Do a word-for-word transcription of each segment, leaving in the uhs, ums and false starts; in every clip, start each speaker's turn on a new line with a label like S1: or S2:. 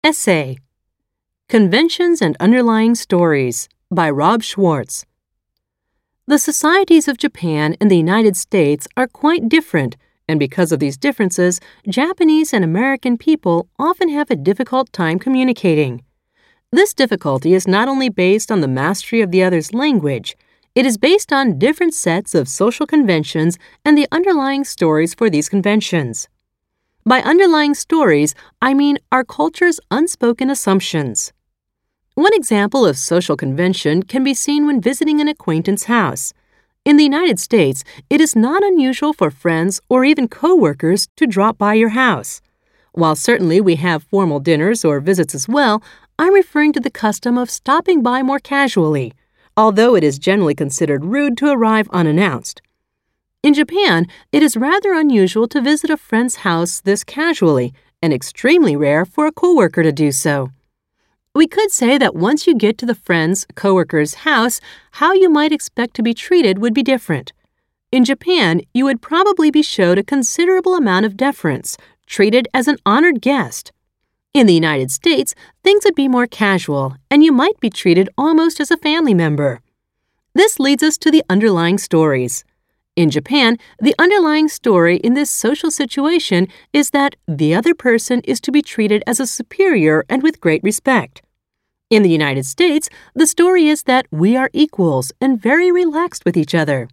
S1: Essay Conventions and Underlying Stories by Rob Schwartz. The societies of Japan and the United States are quite different, and because of these differences, Japanese and American people often have a difficult time communicating. This difficulty is not only based on the mastery of the other's language, it is based on different sets of social conventions and the underlying stories for these conventions. By underlying stories, I mean our culture's unspoken assumptions. One example of social convention can be seen when visiting an acquaintance's house. In the United States, it is not unusual for friends or even co-workers to drop by your house. While certainly we have formal dinners or visits as well, I'm referring to the custom of stopping by more casually, although it is generally considered rude to arrive unannounced. In Japan, it is rather unusual to visit a friend's house this casually, and extremely rare for a coworker to do so. We could say that once you get to the friend's, coworker's house, how you might expect to be treated would be different. In Japan, you would probably be showed a considerable amount of deference, treated as an honored guest. In the United States, things would be more casual, and you might be treated almost as a family member. This leads us to the underlying stories. In Japan, the underlying story in this social situation is that the other person is to be treated as a superior and with great respect. In the United States, the story is that we are equals and very relaxed with each other.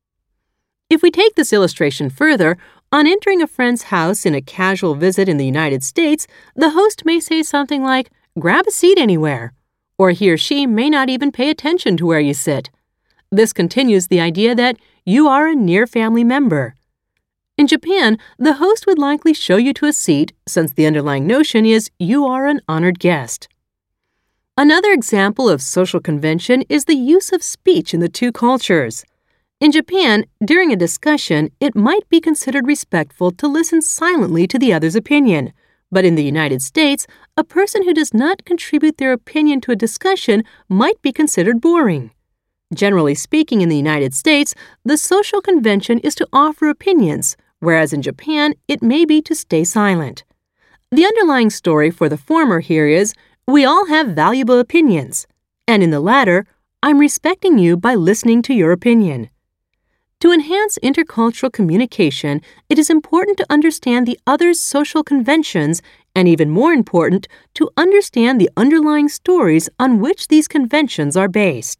S1: If we take this illustration further, on entering a friend's house in a casual visit in the United States, the host may say something like, "Grab a seat anywhere," or he or she may not even pay attention to where you sit. This continues the idea that you are a near family member. In Japan, the host would likely show you to a seat, since the underlying notion is you are an honored guest. Another example of social convention is the use of speech in the two cultures. In Japan, during a discussion, it might be considered respectful to listen silently to the other's opinion. But in the United States, a person who does not contribute their opinion to a discussion might be considered boring. Generally speaking, in the United States, the social convention is to offer opinions, whereas in Japan, it may be to stay silent. The underlying story for the former here is, we all have valuable opinions, and in the latter, I'm respecting you by listening to your opinion. To enhance intercultural communication, it is important to understand the other's social conventions, and even more important, to understand the underlying stories on which these conventions are based.